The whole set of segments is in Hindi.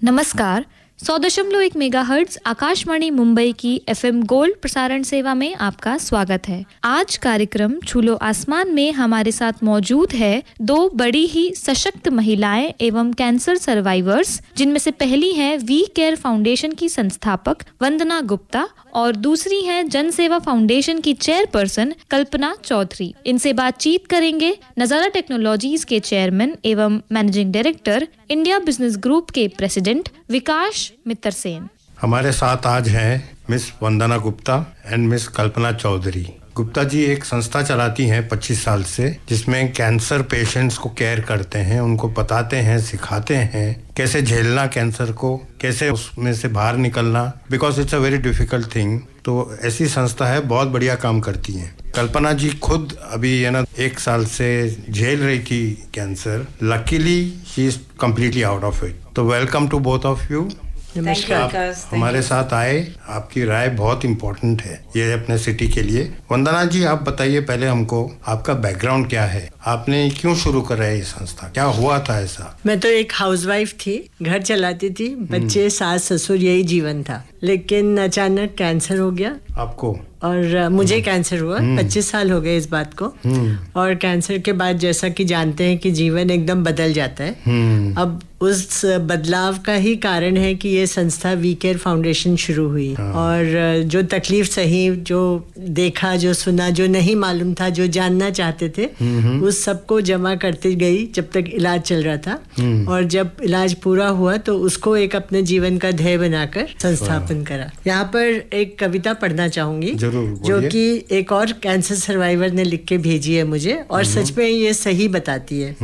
नमस्कार। 100.1 मेगाहर्ट्ज आकाशवाणी मुंबई की FM गोल्ड प्रसारण सेवा में आपका स्वागत है। आज कार्यक्रम छूलो आसमान में हमारे साथ मौजूद है दो बड़ी ही सशक्त महिलाएं एवं कैंसर सर्वाइवर्स, जिनमें से पहली है वी केयर फाउंडेशन की संस्थापक वंदना गुप्ता और दूसरी है जन सेवा फाउंडेशन की चेयरपर्सन कल्पना चौधरी। इनसे बातचीत करेंगे नजारा टेक्नोलॉजीज के चेयरमैन एवं managing director, India business group के प्रेसिडेंट विकास मित्तर सेन। हमारे साथ आज हैं miss Vandana Gupta and miss Kalpana Chaudhary. Gupta ji एक संस्था चलाती हैं 25 साल से, जिसमें कैंसर पेशेंट्स को केयर करते हैं, उनको बताते हैं, सिखाते हैं कैसे झेलना कैंसर को, कैसे उसमें से बाहर निकलना, because it's a very difficult thing. तो ऐसी संस्था है, बहुत बढ़िया काम करती हैं। कल्पना जी खुद अभी 1 साल से झेल रही थी cancer. Luckily she is completely out of it. तो welcome to both of you. नमस्कार। हमारे साथ आए, आपकी राय बहुत इम्पोर्टेंट है ये अपने सिटी के लिए। वंदना जी आप बताइए पहले हमको, आपका बैकग्राउंड क्या है, आपने क्यों शुरू करा है ये संस्था, क्या हुआ था ऐसा? मैं तो एक हाउसवाइफ थी, घर चलाती थी, बच्चे, सास ससुर, यही जीवन था। लेकिन अचानक कैंसर हो गया आपको और मुझे कैंसर हुआ। 25 साल हो गए इस बात को। और कैंसर के बाद जैसा कि जानते हैं कि जीवन एकदम बदल जाता है। अब उस बदलाव का ही कारण है कि ये संस्था वी केयर फाउंडेशन शुरू हुई। और जो तकलीफ सही, जो देखा, जो सुना, जो नहीं मालूम था, जो जानना चाहते थे, उस सबको जमा करती गई जब तक इलाज चल रहा था। और जब इलाज पूरा हुआ तो उसको एक अपने जीवन का ध्येय बनाकर संस्थापन करा। यहाँ पर एक कविता पढ़ना चाहूंगी जो कि एक और कैंसर सर्वाइवर ने लिख के भेजी है मुझे, और सच में ये सही बताती है।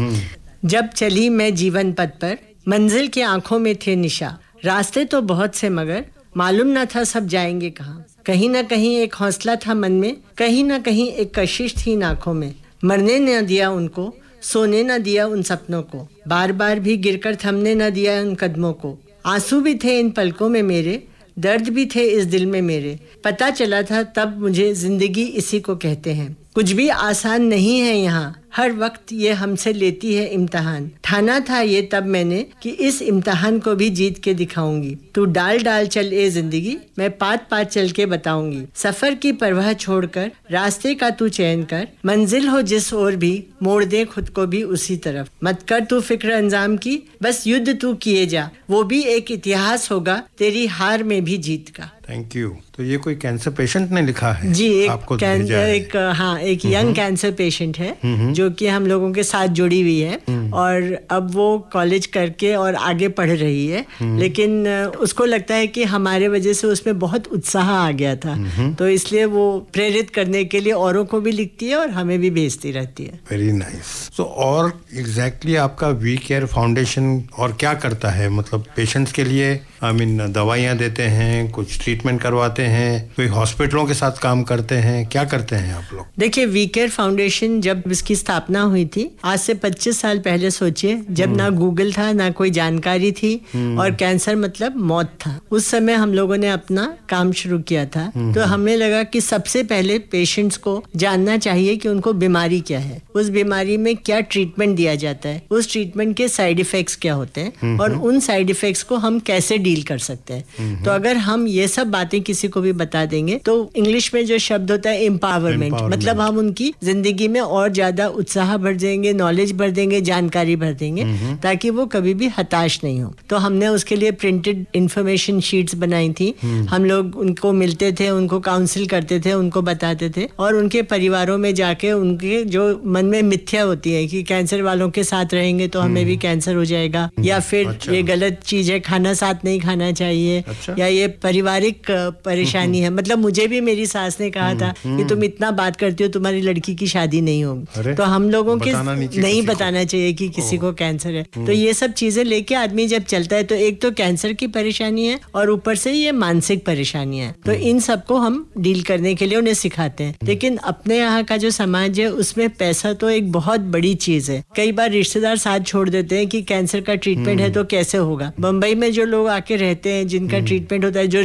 जब चली मैं जीवन पथ पर, मंजिल की आंखों में थे निशा, रास्ते तो बहुत से मगर मालूम न था सब जाएंगे कहाँ। कहीं न कहीं एक हौसला था मन में, कहीं न कहीं एक कशिश थी आंखों में। मरने न दिया उनको, सोने न दिया उन सपनों को, बार बार भी गिरकर थमने न दिया उन कदमों को। आंसू भी थे इन पलकों में मेरे, दर्द भी थे इस दिल में मेरे। पता चला था तब मुझे जिंदगी इसी को कहते हैं। कुछ भी आसान नहीं है यहाँ, हर वक्त ये हमसे लेती है इम्तिहान। ठाना था ये तब मैंने कि इस इम्तिहान को भी जीत के दिखाऊंगी। तू डाल डाल चल ए जिंदगी, मैं पात पात चल के बताऊंगी। सफर की परवाह छोड़कर रास्ते का तू चयन कर, मंजिल हो जिस ओर भी मोड़ दे खुद को भी उसी तरफ। मत कर तू फिक्र अंजाम की, बस युद्ध तू किए जा, वो भी एक इतिहास होगा तेरी हार में भी जीत का। Thank you. तो ये कोई कैंसर पेशेंट ने लिखा है जी, आपको भेजा है? एक यंग कैंसर पेशेंट है जो कि हम लोगों के साथ जुड़ी हुई है। और अब वो कॉलेज करके और आगे पढ़ रही है। लेकिन उसको लगता है कि हमारे वजह से उसमें बहुत उत्साह आ गया था, तो इसलिए वो प्रेरित करने के लिए औरों को भी लिखती है और हमें भी भेजती रहती है। Very nice. तो और एग्जैक्टली आपका वी केयर फाउंडेशन और क्या करता है? मतलब पेशेंट्स के लिए दवाइयाँ देते हैं, कुछ ट्रीटमेंट करवाते हैं, कोई हॉस्पिटलों के साथ काम करते हैं, क्या करते हैं आप लोग? देखिए, वी केयर फाउंडेशन जब इसकी स्थापना हुई थी आज से 25 साल पहले, सोचिए, जब ना गूगल था, ना कोई जानकारी थी, और कैंसर मतलब मौत था। उस समय हम लोगों ने अपना काम शुरू किया था। तो हमें लगा कि सबसे पहले पेशेंट्स को जानना चाहिए कि उनको बीमारी क्या है, उस बीमारी में क्या ट्रीटमेंट दिया जाता है, उस ट्रीटमेंट के साइड इफेक्ट्स क्या होते हैं, और उन साइड इफेक्ट्स को हम कैसे डील कर सकते हैं। तो अगर हम ये सब बातें किसी को भी बता देंगे तो इंग्लिश में जो शब्द होता है एम्पावरमेंट, मतलब हम उनकी जिंदगी में और ज्यादा उत्साह भर देंगे, नॉलेज भर देंगे, जानकारी भर देंगे, ताकि वो कभी भी हताश नहीं हो। तो हमने उसके लिए प्रिंटेड इंफॉर्मेशन शीट्स बनाई थी। हम लोग उनको मिलते थे, उनको काउंसिल करते थे, उनको बताते थे, और उनके परिवारों में जाके उनके जो मन में मिथ्या होती है कि कैंसर वालों के साथ रहेंगे तो हमें भी कैंसर हो जाएगा, या फिर ये गलत चीज है, खाना साथ नहीं खाना चाहिए, या ये पारिवारिक परेशानी है। मतलब मुझे भी मेरी सास ने कहा था कि तुम इतना बात करती हो, तुम्हारी लड़की की शादी नहीं होगी। तो हम लोगों के नहीं बताना चाहिए कि किसी को कैंसर है। तो ये सब चीजें लेके आदमी जब चलता है तो एक तो कैंसर की परेशानी है और ऊपर से ये मानसिक परेशानी है। तो इन सबको हम डील करने के लिए उन्हें सिखाते हैं। लेकिन अपने यहाँ का जो समाज है उसमें पैसा तो एक बहुत बड़ी चीज है। कई बार रिश्तेदार साथ छोड़ देते हैं कि कैंसर का ट्रीटमेंट है तो कैसे होगा। मुंबई में जो लोग आके रहते हैं जिनका ट्रीटमेंट होता है, जो रिश्तेदारों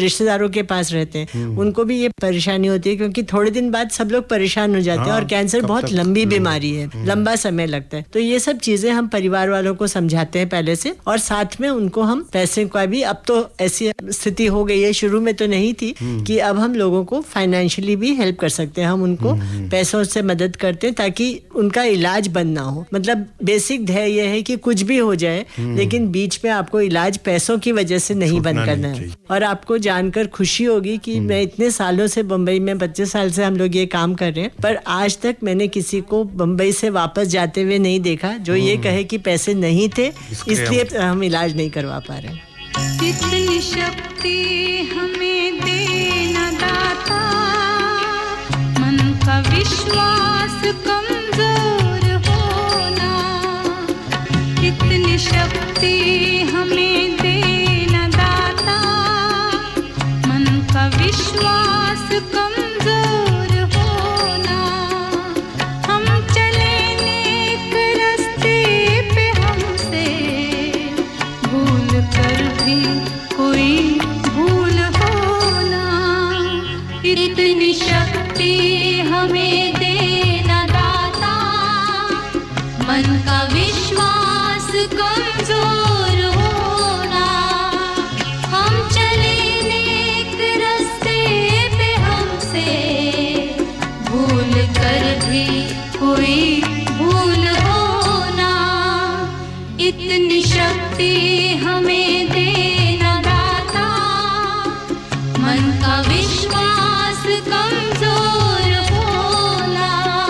परिवारों के पास रहते हैं उनको भी ये परेशानी होती है, क्योंकि थोड़े दिन बाद सब लोग परेशान हो जाते हैं और कैंसर बहुत लंबी बीमारी है, लंबा समय लगता है। तो ये सब चीजें हम परिवार वालों को समझाते हैं पहले से, और साथ में उनको हम पैसे का भी, अब तो ऐसी स्थिति हो गई है, शुरू में तो नहीं थी, कि अब हम लोगों को फाइनेंशियली भी हेल्प कर सकते हैं। हम उनको पैसों से मदद करते हैं ताकि उनका इलाज बंद ना हो। मतलब बेसिक ध्येय ये है कि कुछ भी हो जाए लेकिन बीच में आपको इलाज पैसों की वजह से नहीं बंद करना है। और आपको जानकर खुशी होगी कि मैं इतने सालों से बम्बई में, 25 साल से हम लोग ये काम कर रहे हैं, पर आज तक मैंने किसी को बम्बई से वापस जाते हुए नहीं देखा जो ये कहे कि पैसे नहीं थे इसलिए हम इलाज नहीं करवा पा रहे हैं। कितनी शक्ति हमें देना दाता, मन का विश्वास कमजोर होना। कितनी शक्ति हमें देना दाता, मन का विश्वास कमजोर होना। हम चले नेक रास्ते पे, हमसे भूल कर भी कोई भूल होना। इतनी शक्ति हमें देना दाता, मन का विश्वास कमजोर होना। हम चले नेक रास्ते पे, हमसे भूल कर भी कोई भूल होना। इतनी शक्ति हमें देना दाता, मन का विश्वास कमजोर होना।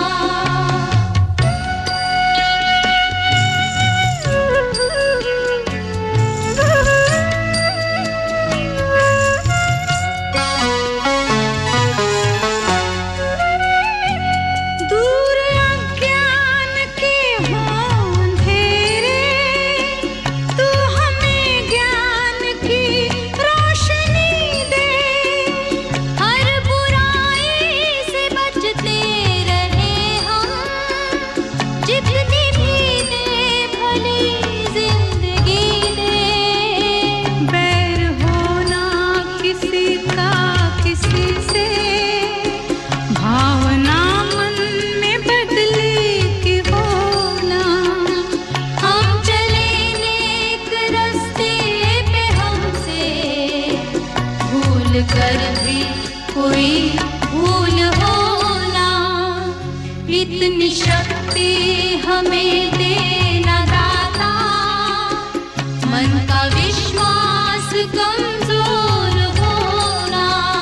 दूर अज्ञान के हों अंधेरे, तू हमें ज्ञान की रोशनी दे। हर बुराई से बचते रहे हम, जितनी भी दे भली जिंदगी दे। बैर होना किसी का किसी से, भावना मन में बदली की होना। हम चले नेक रास्ते पे, हमसे भूल कर भी कोई भूल होना। इतनी शक्ति हमें देना दाता, मन का विश्वास कमजोर होना।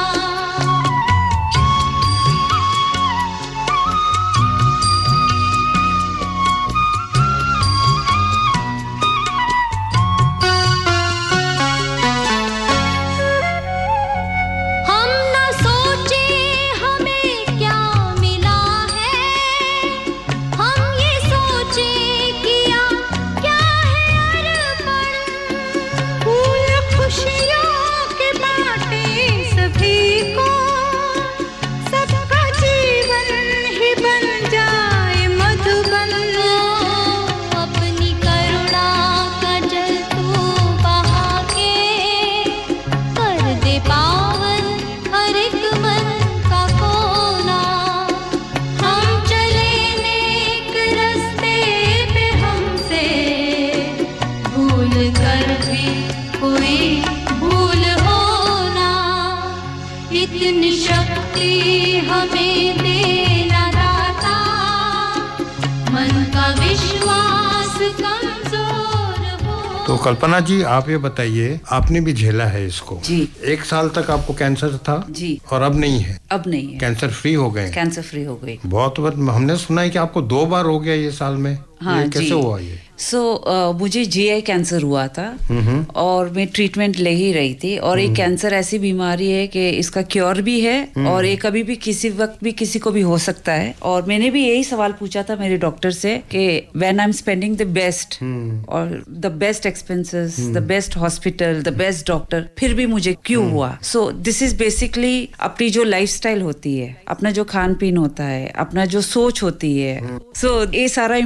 हम न सोचे हमें क्या मिला है, हम ये सोचे किया क्या है अर्पण। फूल खुशियों के बांटे सभी को, सबका जीवन ही बन जाए मधुबन। अपनी करुणा का जल तू बहा के, कर दे पावन हर एक मन का कोना। हम चले नेक रास्ते पे, हमसे भूल कर भी कोई भूल होना। इतनी शक्ति हमें देना दाता, मन का विश्वास कमजोर हो। तो कल्पना जी, आप ये बताइए, आपने भी झेला है इसको जी। 1 साल तक आपको कैंसर था जी। और अब नहीं है? अब नहीं है, कैंसर फ्री हो गए? कैंसर फ्री हो गई। बहुत हमने सुना है कि आपको 2 बार हो गया ये साल में। हाँ ये कैसे जी। हुआ ये? मुझे GI कैंसर हुआ था और मैं ट्रीटमेंट ले ही रही थी। और एक कैंसर ऐसी बीमारी है कि इसका क्योर भी है और ये कभी भी किसी वक्त भी किसी को भी हो सकता है। और मैंने भी यही सवाल पूछा था मेरे डॉक्टर से कि when I am spending the best और the best expenses, the best hospital, the best doctor, फिर भी मुझे क्यों हुआ? सो दिस इज बेसिकली अपनी जो लाइफस्टाइल होती है, अपना जो खान पीन होता है, अपना जो सोच होती है, सो ये सारा इम्पैक्ट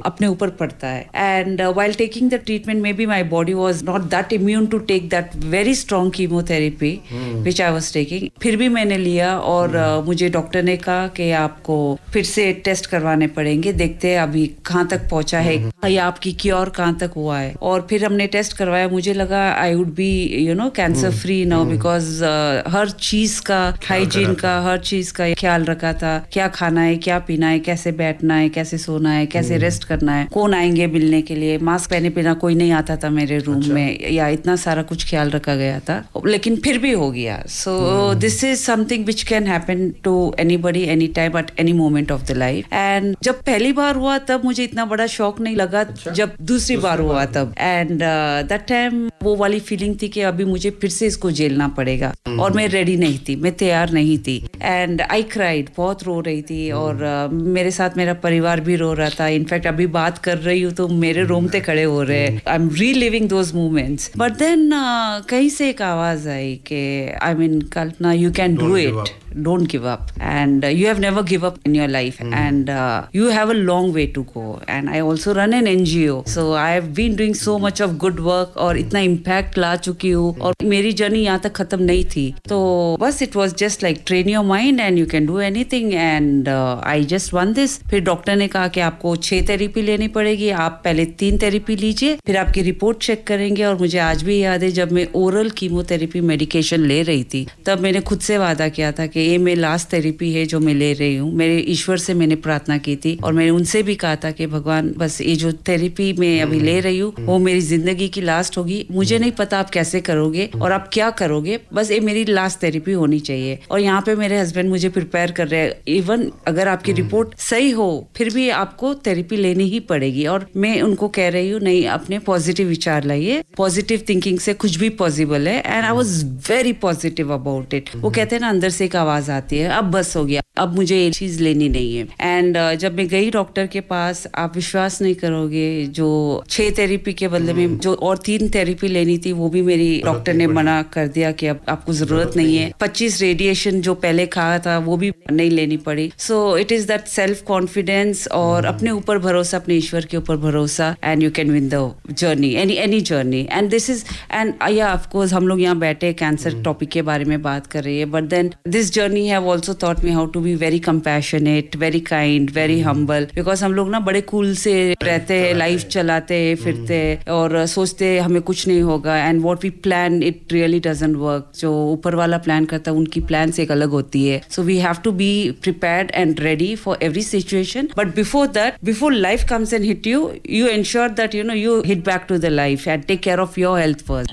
अपने ऊपर पड़ता है. And while taking the treatment, maybe my body was not that immune to take that very strong chemotherapy which I was taking. फिर भी मैंने लिया और मुझे डॉक्टर ने कहा कि आपको फिर से टेस्ट करवाने पड़ेंगे, देखते हैं अभी कहाँ तक पहुंचा है या आपकी क्योर कहाँ तक हुआ है. और फिर हमने टेस्ट करवाया, मुझे लगा I would be cancer free now, because हर चीज का, हाइजीन का, हर चीज का ख्याल रखा था. क्या खाना है, क्या पीना है, कैसे बैठना है, कैसे सोना है, कैसे रेस्ट करना है, कौन आएंगे मिलने के लिए, मास्क पहने बिना कोई नहीं आता था मेरे रूम में, या इतना सारा कुछ ख्याल रखा गया था. लेकिन फिर भी हो गया. So this is something which can happen to anybody any time at any moment of the life. And जब पहली बार हुआ तब मुझे इतना बड़ा शौक नहीं लगा. जब दूसरी बार हुआ तब, एंड दैट टाइम वो वाली फीलिंग थी कि अभी मुझे फिर से इसको झेलना पड़ेगा. और मैं रेडी नहीं थी, मैं तैयार नहीं थी. एंड आई क्राइड, बहुत रो रही थी. और मेरे साथ मेरा परिवार भी रो रहा था. इनफैक्ट अभी बात कर रही हूँ तो मेरे रोंगटे खड़े हो रहे हैं. I am reliving those moments. But then कहीं से एक आवाज आई कि I mean Kalpana, you can do it, don't give up, and you have never give up in your life, and you have a long way to go. And I also run an NGO, so I have been doing so much of good work और इतना impact ला चुकी हूँ. और मेरी जर्नी यहाँ तक खत्म नहीं थी. तो बस it was just like train your mind and you can do anything, and I just won this. फिर डॉक्टर ने कहा कि आपको 6 थेरेपी लेनी पड़ेगी, आप पहले 3 थेरेपी लीजिए, फिर आपकी रिपोर्ट चेक करेंगे. और मुझे आज भी याद है जब मैं ओरल कीमोथेरेपी मेडिकेशन ले रही थी, तब मैंने खुद से वादा किया था कि ये मेरी लास्ट थेरेपी है जो मैं ले रही हूँ. मेरे ईश्वर से मैंने प्रार्थना की थी और मैंने उनसे भी कहा था कि भगवान, बस ये जो थेरेपी मैं अभी ले रही हूँ वो मेरी जिंदगी की लास्ट होगी. मुझे नहीं पता आप कैसे करोगे और आप क्या करोगे, बस ये मेरी लास्ट थेरेपी होनी चाहिए. और यहाँ पे मेरे हस्बैंड मुझे प्रिपेयर कर रहे हैं. इवन अगर आपकी रिपोर्ट सही हो फिर भी आपको थेरेपी लेनी ही पड़ेगी. और मैं उनको कह रही हूँ, नहीं, अपने पॉजिटिव विचार लाइए, पॉजिटिव थिंकिंग से कुछ भी पॉसिबल है. And I was very positive about it. वो कहते हैं ना, अंदर से एक आवाज आती है, अब बस हो गया, अब मुझे ये चीज लेनी नहीं है. एंड जब मैं गई डॉक्टर के पास, आप विश्वास नहीं करोगे, जो 6 थेरेपी के बदले में जो और 3 थेरेपी लेनी थी वो भी मेरी डॉक्टर ने मना कर दिया कि अब आपको जरूरत नहीं है. 25 रेडिएशन जो पहले खाया था वो भी नहीं लेनी पड़ी. So it is that self confidence और अपने ऊपर भरोसा, अपने ईश्वर के ऊपर भरोसा, and you can win the journey, any journey. And this is, and yeah of course हम लोग यहाँ बैठे कैंसर टॉपिक के बारे में बात कर रही है, but then this journey have also taught me how to be very compassionate, very kind, very humble. Because हम लोग ना बड़े कूल से रहते हैं, लाइफ चलाते हैं, फिरते हैं और सोचते हैं हमें कुछ नहीं होगा. And what we plan, it really doesn't work. जो ऊपर वाला प्लान करता है उनकी प्लान्स एक अलग होती है. So we have to be prepared and ready for every situation. But before that, before life comes and hit you, you ensure that you hit back to the life and take care of your health first.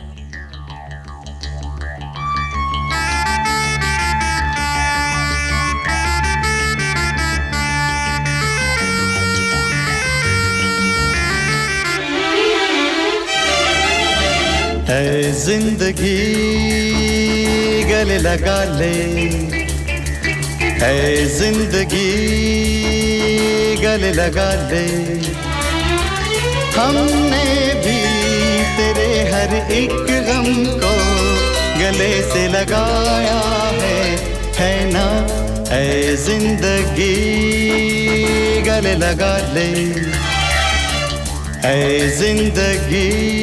ऐ जिंदगी गले लगा ले, ऐ जिंदगी गले लगा ले. हमने भी तेरे हर एक गम को गले से लगाया है ना. ऐ जिंदगी गले लगा ले, ऐ जिंदगी.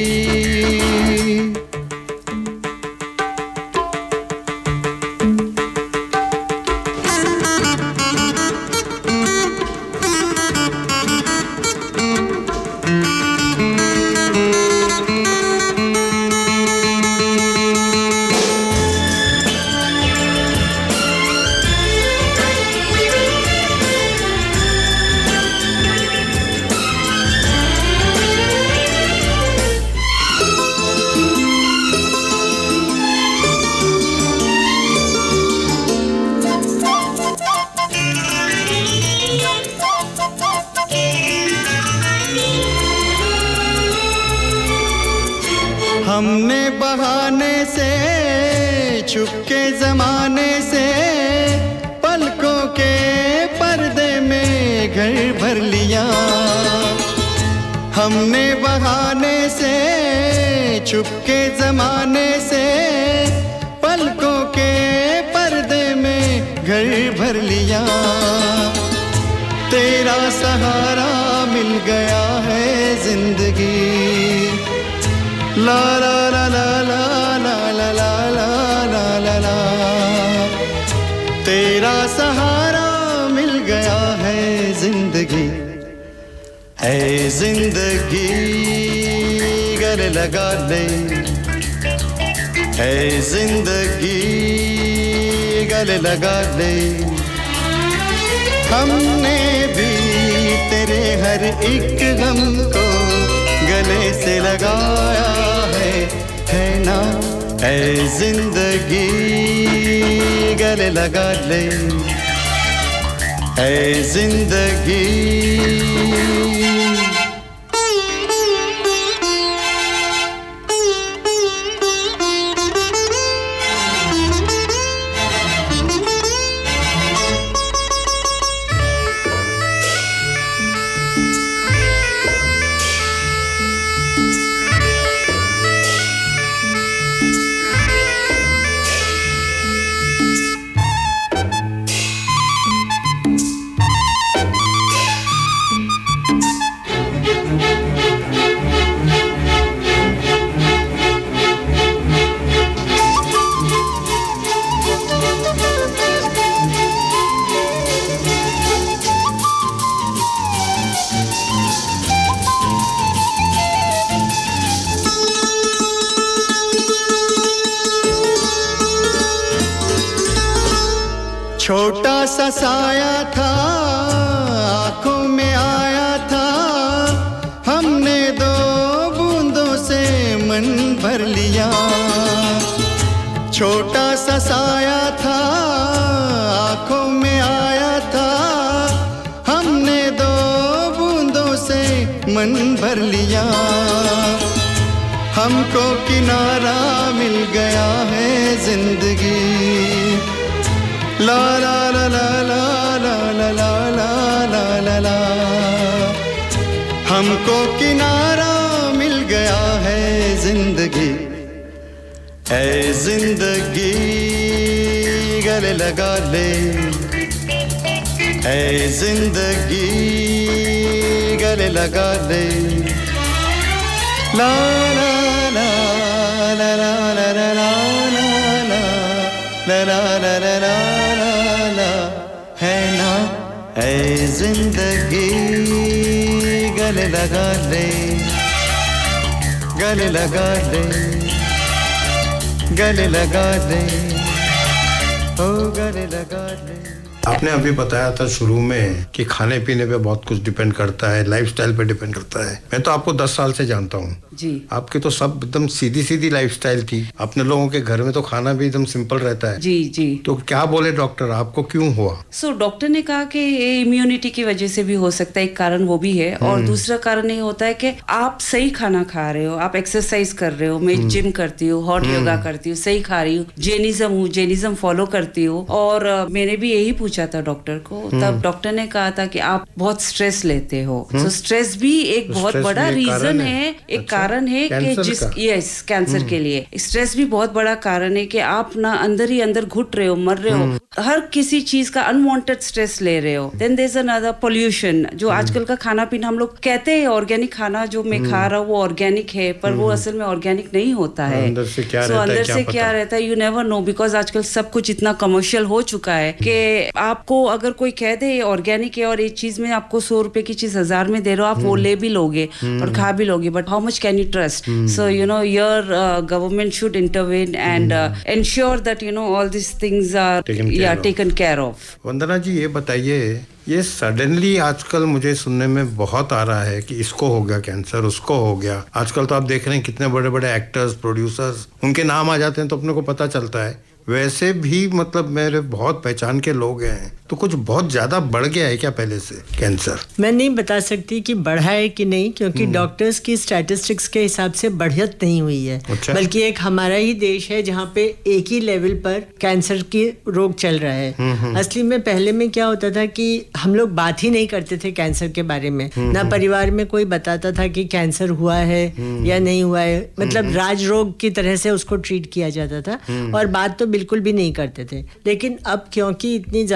हमने बहाने से छुपके जमाने से पलकों के पर्दे में घर भर लिया. हमने बहाने से छुपके जमाने से पलकों के पर्दे में घर भर लिया. तेरा सहारा मिल गया है जिंदगी ला ला ला ला ला ला ला ला ला ला ला तेरा सहारा मिल गया है जिंदगी ऐ जिंदगी गले लगा ले ऐ जिंदगी गले लगा ले हमने भी तेरे हर एक गम को गले से लगाया है ना ऐ जिंदगी गले लगा ले ऐ जिंदगी छोटा सा साया था आंखों में आया था हमने दो बूंदों से मन भर लिया छोटा सा साया था आंखों में आया था हमने दो बूंदों से मन भर लिया हमको किनारा मिल गया है जिंदगी ला ला ला ला ला ला ला ला ला ला ला हमको किनारा मिल गया है जिंदगी ऐ जिंदगी गले लगा ले ऐ जिंदगी गले लगा ले ला ला ला ला ला ला ला ला ला ला ला ला ला है ना ऐ जिंदगी गले लगा ले गले लगा ले गले लगा ले ओ गले लगा ले आपने अभी बताया था शुरू में कि खाने पीने पे बहुत कुछ डिपेंड करता है लाइफस्टाइल पे डिपेंड करता है मैं तो आपको 10 साल से जानता हूँ जी आपकी तो सब एकदम सीधी सीधी लाइफस्टाइल थी अपने लोगों के घर में तो खाना भी एकदम सिंपल रहता है जी जी तो क्या बोले डॉक्टर आपको क्यों हुआ डॉक्टर ने कहा कि इम्यूनिटी की वजह से भी हो सकता है एक कारण वो भी है और दूसरा कारण ये होता है कि आप सही खाना खा रहे हो आप एक्सरसाइज कर रहे हो मैं जिम करती हूँ हॉट योगा करती हूँ सही खा रही हूँ जैनिज्म फॉलो करती हूँ और मैंने भी यही पूछा था डॉक्टर को तब डॉक्टर ने कहा था कि आप बहुत स्ट्रेस लेते हो तो स्ट्रेस भी एक बहुत बड़ा रीजन है एक कारण है कि जिस कैंसर के लिए स्ट्रेस भी बहुत बड़ा कारण है कि आप ना अंदर ही अंदर घुट रहे हो मर रहे हो हर किसी चीज का अनवांटेड स्ट्रेस ले रहे हो then there is another pollution जो आजकल का खाना पीना हम लोग कहते हैं ऑर्गेनिक खाना जो मैं खा रहा हूँ वो ऑर्गेनिक है पर वो असल में ऑर्गेनिक नहीं होता है अंदर से क्या रहता है यू नेवर नो बिकॉज आजकल सब कुछ इतना कमर्शियल हो चुका है कि आपको अगर कोई कह दे ऑर्गेनिक है और एक चीज में आपको 100 रुपए की चीज 1000 में दे रहे हो आप वो ले भी लोगे और खा भी लोगे but how much can you trust so you know your government should intervene and ensure that you know all this things are taken care of Vandana ji ये बताइए ये सडनली आजकल मुझे सुनने में बहुत आ रहा है कि इसको हो गया कैंसर उसको हो गया आजकल तो आप देख रहे हैं कितने बड़े बड़े एक्टर्स प्रोड्यूसर्स उनके नाम आ जाते हैं तो अपने को पता चलता है वैसे भी मतलब मेरे बहुत पहचान के लोग हैं तो कुछ बहुत ज्यादा बढ़ गया है क्या पहले से कैंसर मैं नहीं बता सकती कि बढ़ा है कि नहीं क्योंकि डॉक्टर्स की स्टैटिस्टिक्स के हिसाब से बढ़त नहीं हुई है अच्छा? बल्कि एक हमारा ही देश है जहाँ पे एक ही लेवल पर कैंसर की रोग चल रहा है असली में पहले में क्या होता था कि हम लोग बात ही नहीं करते थे कैंसर के बारे में ना परिवार में कोई बताता था कि कैंसर हुआ है या नहीं हुआ है मतलब राज रोग की तरह से उसको ट्रीट किया जाता था और बात तो बिल्कुल भी नहीं करते थे लेकिन अब क्योंकि इतनी ज्यादा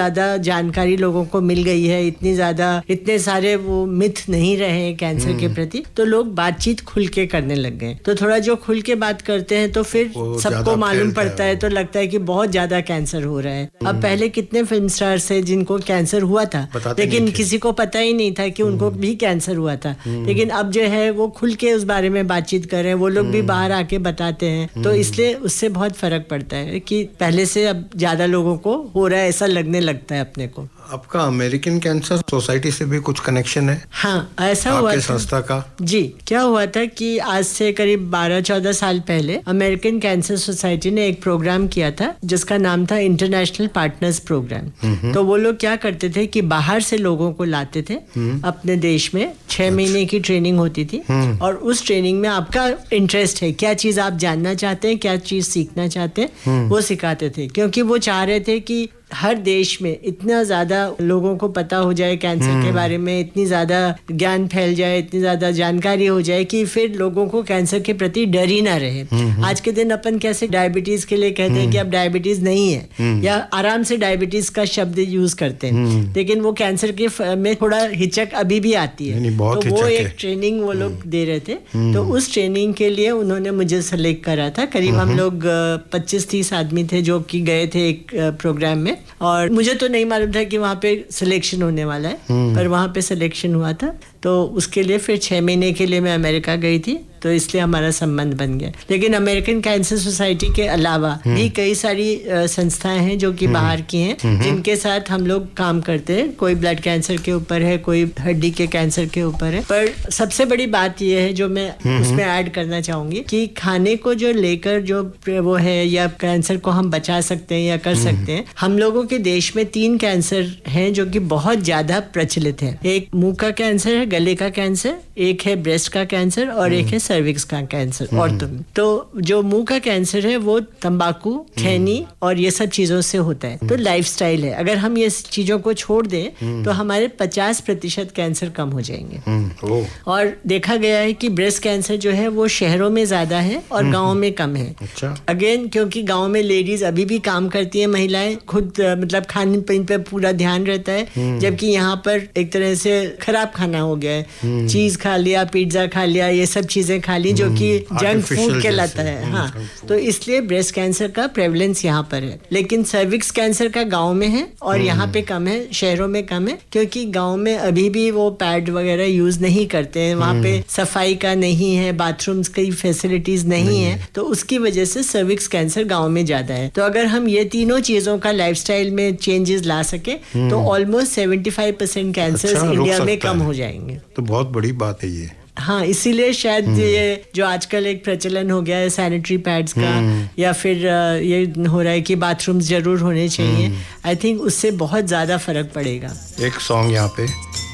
जानकारी लोगों को मिल गई है, इतनी ज्यादा, इतने सारे वो मिथ नहीं रहे कैंसर के प्रति, तो लोग बातचीत खुल के करने लग गए। तो थोड़ा जो खुल के बात करते हैं तो फिर सबको मालूम पड़ता है, तो लगता है कि बहुत ज्यादा कैंसर हो रहा है। अब पहले कितने फिल्म स्टार्स है जिनको कैंसर हुआ था, लेकिन किसी को पता ही नहीं था कि उनको भी कैंसर हुआ था। लेकिन अब जो है वो खुल के उस बारे में बातचीत कर रहे हैं, वो लोग भी बाहर आके बताते हैं, तो इसलिए उससे बहुत फर्क पड़ता है कि पहले से अब ज्यादा लोगों को हो रहा है, ऐसा लगने लगता है अपने को। आपका अमेरिकन कैंसर सोसाइटी से भी कुछ कनेक्शन है? हाँ, ऐसा हुआ था संस्था का। जी, क्या हुआ था कि आज से करीब 12-14 साल पहले अमेरिकन कैंसर सोसाइटी ने एक प्रोग्राम किया था जिसका नाम था इंटरनेशनल पार्टनर्स प्रोग्राम। तो वो लोग क्या करते थे कि बाहर से लोगों को लाते थे अपने देश में, 6 महीने की ट्रेनिंग होती थी, और उस ट्रेनिंग में आपका इंटरेस्ट है, क्या चीज आप जानना चाहते हैं, क्या चीज सीखना चाहते हैं, वो सिखाते थे। क्योंकि वो चाह रहे थे कि हर देश में इतना ज्यादा लोगों को पता हो जाए कैंसर के बारे में, इतनी ज्यादा ज्ञान फैल जाए, इतनी ज्यादा जानकारी हो जाए कि फिर लोगों को कैंसर के प्रति डर ही ना रहे। आज के दिन अपन कैसे डायबिटीज के लिए कहते हैं कि अब डायबिटीज नहीं है, या आराम से डायबिटीज का शब्द यूज करते हैं, लेकिन वो कैंसर के में थोड़ा हिचक अभी भी आती है। तो वो एक ट्रेनिंग वो लोग दे रहे थे, तो उस ट्रेनिंग के लिए उन्होंने मुझे सेलेक्ट करा था। करीब हम लोग 25-30 आदमी थे जो कि गए थे एक प्रोग्राम में, और मुझे तो नहीं मालूम था कि वहाँ पे सिलेक्शन होने वाला है, पर वहाँ पे सिलेक्शन हुआ था। तो उसके लिए फिर 6 महीने के लिए मैं अमेरिका गई थी, तो इसलिए हमारा संबंध बन गया। लेकिन अमेरिकन कैंसर सोसाइटी के अलावा भी कई सारी संस्थाएं हैं जो कि बाहर की हैं, जिनके साथ हम लोग काम करते हैं। कोई ब्लड कैंसर के ऊपर है, कोई हड्डी के कैंसर के ऊपर है। पर सबसे बड़ी बात यह है जो मैं उसमें ऐड करना चाहूंगी कि खाने को जो लेकर जो वो है, या कैंसर को हम बचा सकते हैं या कर सकते हैं। हम लोगों के देश में 3 कैंसर हैं जो कि बहुत ज्यादा प्रचलित है। एक मुंह का कैंसर है, गले का कैंसर, एक है ब्रेस्ट का कैंसर, और एक है सर्विक्स का कैंसर। और तो जो मुंह का कैंसर है वो तंबाकू, खैनी और ये सब चीजों से होता है। तो लाइफस्टाइल है, अगर हम ये चीजों को छोड़ दें तो हमारे 50% कैंसर कम हो जाएंगे। और देखा गया है कि ब्रेस्ट कैंसर जो है वो शहरों में ज्यादा है और गाँव में कम है। अगेन, क्योंकि गाँव में लेडीज अभी भी काम करती है, महिलाएं खुद मतलब खाने पीने पे पूरा ध्यान रहता है, जबकि यहाँ पर एक तरह से खराब खाना हो गया है। चीज खा लिया, पिज्जा खा लिया, ये सब चीजें खा ली जो कि जंक फूड कहलाता है। हाँ, तो इसलिए ब्रेस्ट कैंसर का प्रेवलेंस यहाँ पर है। लेकिन सर्विक्स कैंसर का गांव में है और यहाँ पे कम है, शहरों में कम है, क्योंकि गांव में अभी भी वो पैड वगैरह यूज नहीं करते हैं। वहाँ पे सफाई का नहीं है, बाथरूम्स की फैसिलिटीज नहीं है, तो उसकी वजह से सर्विक्स कैंसर गाँव में ज्यादा है। तो अगर हम ये तीनों चीजों का लाइफस्टाइल में चेंजेस ला सके तो ऑलमोस्ट 75% कैंसर इंडिया में कम हो जाएंगे। तो बहुत बड़ी बात है ये। हाँ, इसीलिए शायद ये जो आजकल एक प्रचलन हो गया है सैनिटरी पैड्स का, या फिर ये हो रहा है कि बाथरूम्स जरूर होने चाहिए, आई थिंक उससे बहुत ज्यादा फर्क पड़ेगा। एक सॉन्ग यहाँ पे।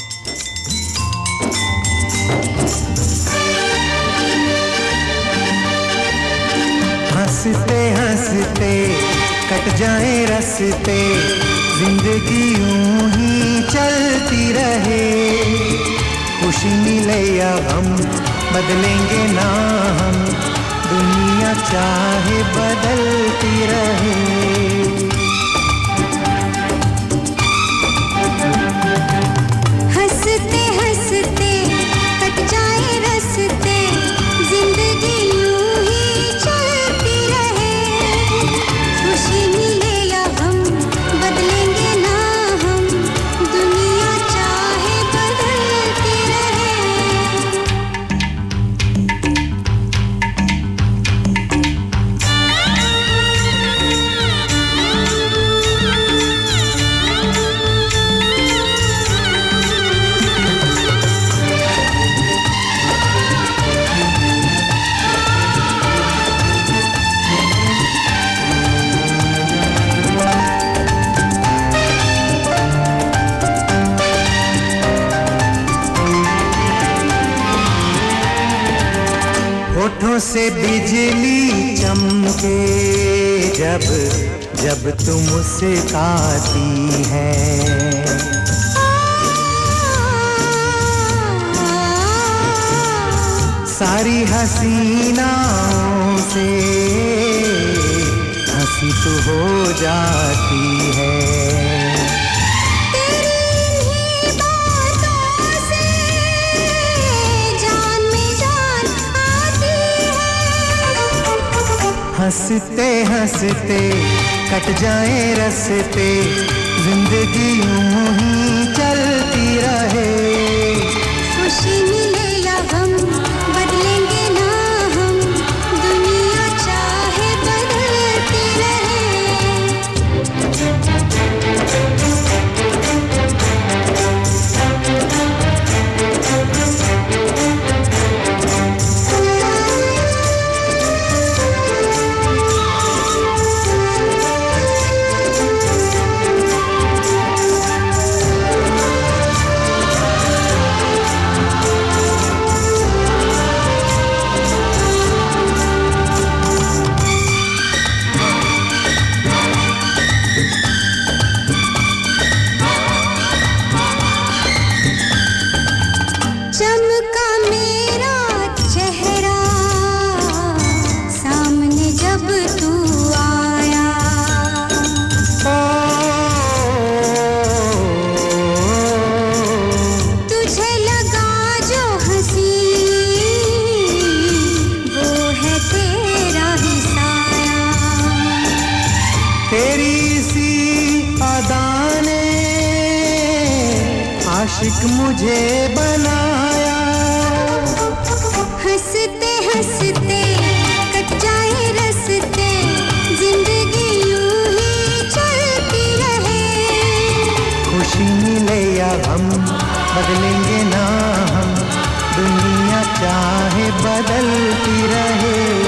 हंसते हंसते कट जाए रस्ते, जिंदगी यूं ही चलती रहे, खुशी मिले या हम बदलेंगे ना हम, दुनिया चाहे बदलती रहे। हंसते हंसते कट जाए रस्ते, जिंदगी यूं ही चलती रहे, खुशी मिले या हम बदलेंगे ना हम, दुनिया चाहे बदलती रहे। होठों से बिजली चमके जब जब तुम मुस्कुराती है, सारी हसीनाओं से हंसी तो हो जाती है। हंसते हंसते कट जाए रास्ते, जिंदगी यूं ही चलती रहे। खुशी मिले या गम बदलेंगे ना हम, दुनिया चाहे बदलती रहे। चमका मेरा चेहरा सामने जब तू आया, तुझे लगा जो हंसी वो है तेरा ही साया। तेरी सी अदा ने आशिक मुझे बनाया। हंसते हंसते कट जाए रास्ते, जिंदगी यूं ही चलती रहे। खुशी मिले या गम बदलेंगे ना हम, दुनिया चाहे बदलती रहे।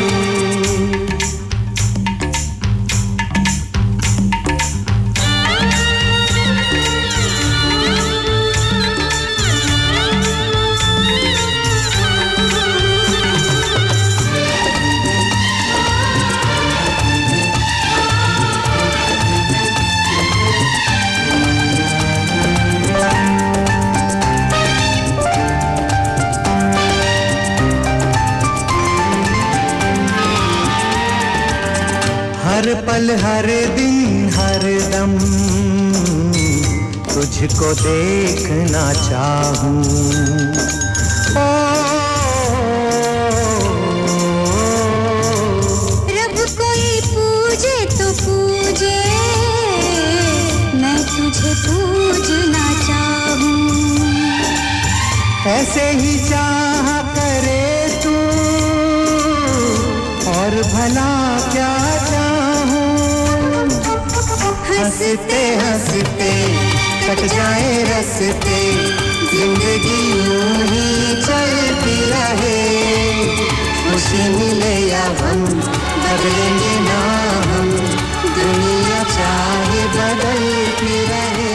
हर पल हर दिन हर दम तुझको देखना चाहूं। रब कोई पूजे तो पूजे, मैं तुझे पूजना चाहूं। ऐसे ही चाह करे तू और भला क्या चाहूं। हंसते हंसते कट जाए रास्ते, जिंदगी यूं ही चलती रहे। खुशी मिले या गम बदलेंगे ना हम, दुनिया चाहे बदलती रहे।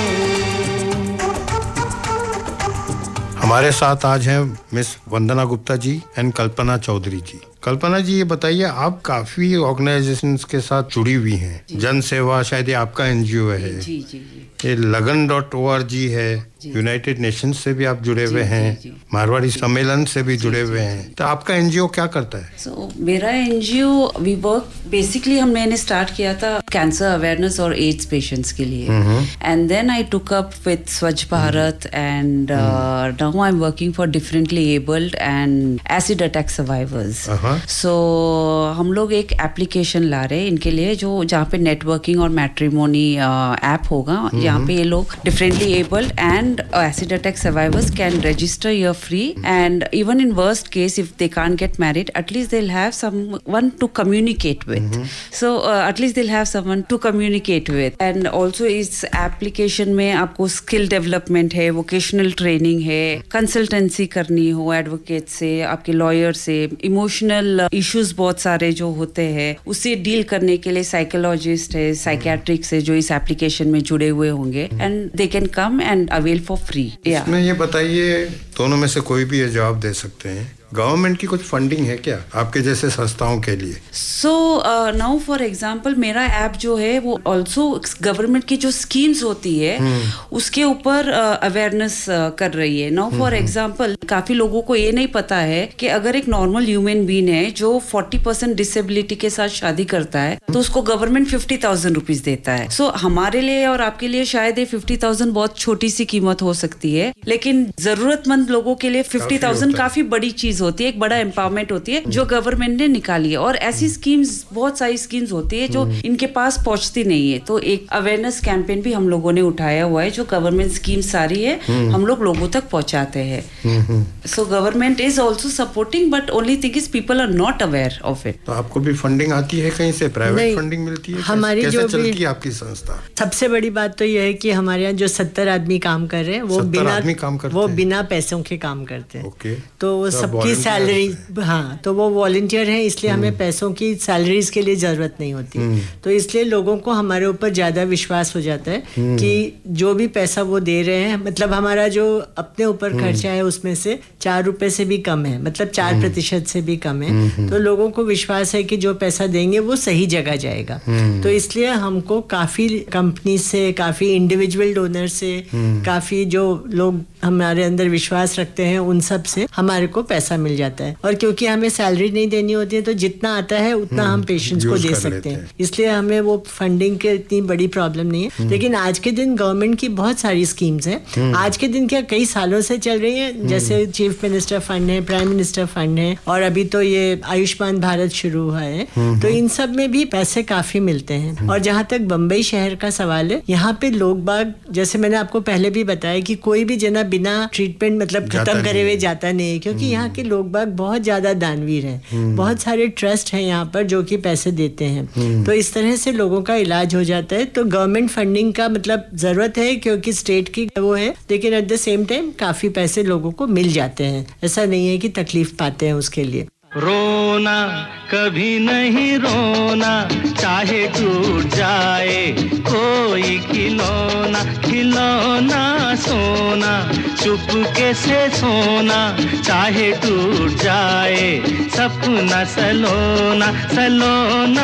हमारे साथ आज हैं मिस वंदना गुप्ता जी एंड कल्पना चौधरी जी। कल्पना जी, ये बताइए, आप काफी ऑर्गेनाइजेशंस के साथ जुड़ी हुई हैं। जन सेवा शायद ये आपका एनजीओ है। जी जी जी। ये लगन.org है, यूनाइटेड नेशंस से भी आप जुड़े हुए हैं, मारवाड़ी सम्मेलन से भी जुड़े हुए हैं। तो आपका एनजीओ क्या करता है? So, मेरा एनजीओ वी वर्क बेसिकली मैंने स्टार्ट किया था कैंसर अवेयरनेस और एड्स पेशेंट्स के लिए, and then I took up with Swachh Bharat and now I am working for differently abled and acid attack survivors. So हम लोग एक एप्लीकेशन ला रहे हैं इनके लिए, जो जहाँ पे नेटवर्किंग और मैट्रिमोनी ऐप होगा, जहाँ पे ये लोग differently abled and acid attack survivors can register year free, and even in worst case if they can't get married, at least they'll have someone to communicate with. So at least they'll have someone to communicate with. And also इस application में आपको skill development है, vocational training है, consultancy करनी हो advocate से, आपके lawyer से, emotional issues बहुत सारे जो होते हैं उससे डील करने के लिए psychologist है, psychiatric से जो इस application में जुड़े हुए होंगे, and they can come and avail for free. इसमें ये बताइए, दोनों में से कोई भी ये जवाब दे सकते हैं, गवर्नमेंट की कुछ फंडिंग है क्या आपके जैसे संस्थाओं के लिए? सो नाउ फॉर एग्जांपल मेरा ऐप जो है वो ऑल्सो गवर्नमेंट की जो स्कीम्स होती है उसके ऊपर अवेयरनेस कर रही है. नाउ फॉर एग्जांपल काफी लोगों को ये नहीं पता है कि अगर एक नॉर्मल ह्यूमन बीइंग है जो 40% डिसेबिलिटी के साथ शादी करता है तो उसको गवर्नमेंट 50,000 रुपीज देता है. सो हमारे लिए और आपके लिए शायद ये 50,000 बहुत छोटी सी कीमत हो सकती है, लेकिन जरूरतमंद लोगों के लिए 50,000 काफी बड़ी चीज चीज होती है, एक बड़ा एम्पावरमेंट होती है जो गवर्नमेंट ने निकाली है। और ऐसी स्कीम्स, बहुत सारी स्कीम्स होती है जो इनके पास पहुंचती नहीं है। तो एक अवेयरनेस कैंपेन भी हम लोगों ने उठाया हुआ है, जो गवर्नमेंट स्कीम सारी है हम लोग लोगों तक पहुंचाते हैं। So government is also supporting, but only thing is people are not aware of it. तो आपको भी फंडिंग आती है कहीं से, प्राइवेट फंडिंग मिलती है? हमारी कैसे जो चलती है आपकी संस्था? सबसे बड़ी बात तो यह है कि हमारे यहाँ जो 70 आदमी काम कर रहे हैं वो बिना पैसों के काम करते हैं। ओके। तो वो सबकी सैलरी, हाँ, तो वो वॉलंटियर हैं, इसलिए हमें पैसों की सैलरीज के लिए जरूरत नहीं होती। तो इसलिए लोगों को हमारे ऊपर ज्यादा विश्वास हो जाता है कि जो भी पैसा वो दे रहे हैं, मतलब हमारा जो अपने ऊपर खर्चा है उसमें से 4 रुपए से भी कम है, मतलब 4% से भी कम है। तो लोगों को विश्वास है कि जो पैसा देंगे वो सही जगह जाएगा। तो इसलिए हमको काफी कंपनी से, काफी इंडिविजुअल डोनर से, काफी जो लोग हमारे अंदर विश्वास रखते हैं उन सब से हमारे को पैसा मिल जाता है। और क्योंकि हमें सैलरी नहीं देनी होती है तो जितना आता है उतना हम पेशेंट्स को दे सकते हैं, इसलिए हमें वो फंडिंग की इतनी बड़ी प्रॉब्लम नहीं है। लेकिन आज के दिन गवर्नमेंट की बहुत सारी स्कीम्स हैं, आज के दिन क्या कई सालों से चल रही है, जैसे चीफ मिनिस्टर फंड है, प्राइम मिनिस्टर फंड है, और अभी तो ये आयुष्मान भारत शुरू हुआ है। तो इन सब में भी पैसे काफी मिलते हैं। और जहाँ तक बम्बई शहर का सवाल है, यहाँ पे लोग बाग, जैसे मैंने आपको पहले भी बताया कि कोई भी जना बिना ट्रीटमेंट मतलब खत्म करे हुए जाता नहीं है, क्योंकि यहाँ के लोग बाग बहुत ज्यादा दानवीर हैं। बहुत सारे ट्रस्ट हैं यहाँ पर जो कि पैसे देते हैं, तो इस तरह से लोगों का इलाज हो जाता है। तो गवर्नमेंट फंडिंग का मतलब जरूरत है क्योंकि स्टेट की वो है, लेकिन एट द सेम टाइम काफी पैसे लोगों को मिल जाते हैं, ऐसा नहीं है कि तकलीफ पाते हैं उसके लिए। रोना कभी नहीं रोना, चाहे टूट जाए कोई खिलौना, खिलौना सोना, चुपके से सोना, चाहे टूट जाए सपना सलोना, सलोना।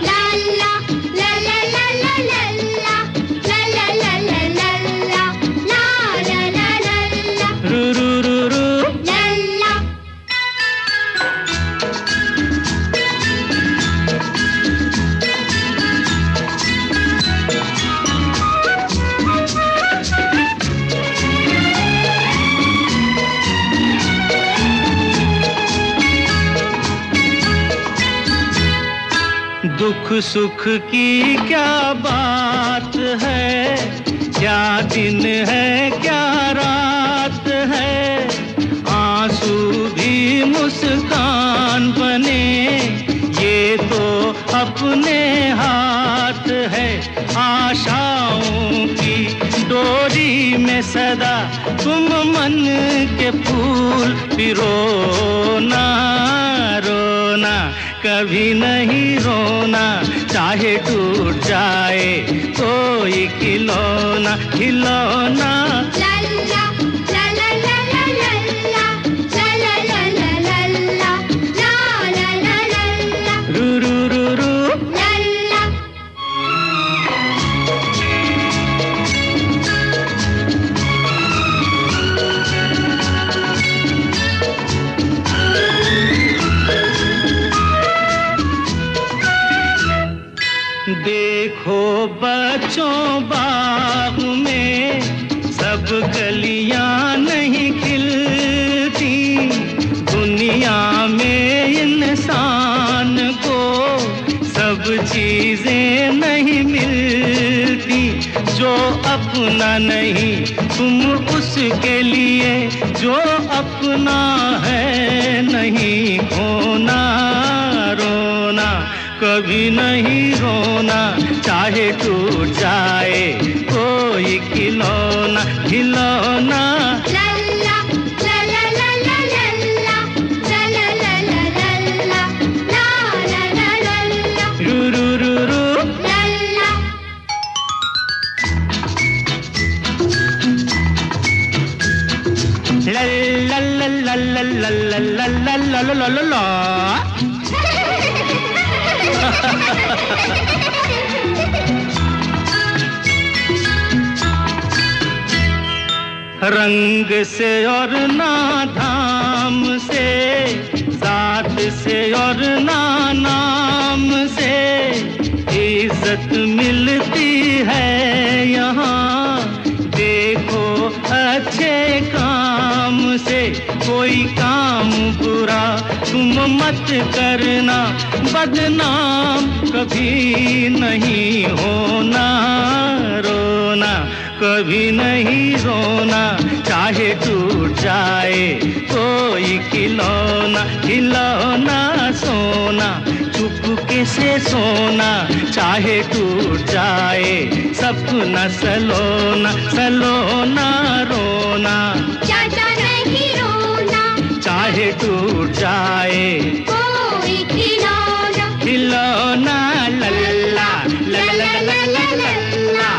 दुख सुख की क्या बात है, क्या दिन है क्या रात है, आंसू भी मुस्कान बने ये तो अपने हाथ है। आशाओं की डोरी में सदा तुम मन के फूल पिरोना, रोना कभी नहीं रोना, चाहे टूट जाए कोई खिलौना, खिलौना। देखो बच्चों बाग में सब गलियां नहीं खिलती, दुनिया में इंसान को सब चीजें नहीं मिलती। जो अपना नहीं तुम उसके लिए जो अपना है नहीं खोना, रोना कभी नहीं रोना, चाहे टूट जाए कोई खिलौना, खिलौना। रंग से और ना धाम से, जात से और ना नाम से, इज्जत मिलती है यहाँ। देखो अच्छे काम से कोई काम बुरा करना, बदनाम कभी नहीं होना, रोना कभी नहीं रोना, चाहे टूट जाए कोई खिलौना, खिलौना सोना, चुपके से सोना, चाहे टूट जाए सपना सलोना, सलोना रोना, चाचा नहीं रोना, चाहे टूट जाए कोई खिलौना, खिलौना लल्ला लल्ला लल्ला लल्ला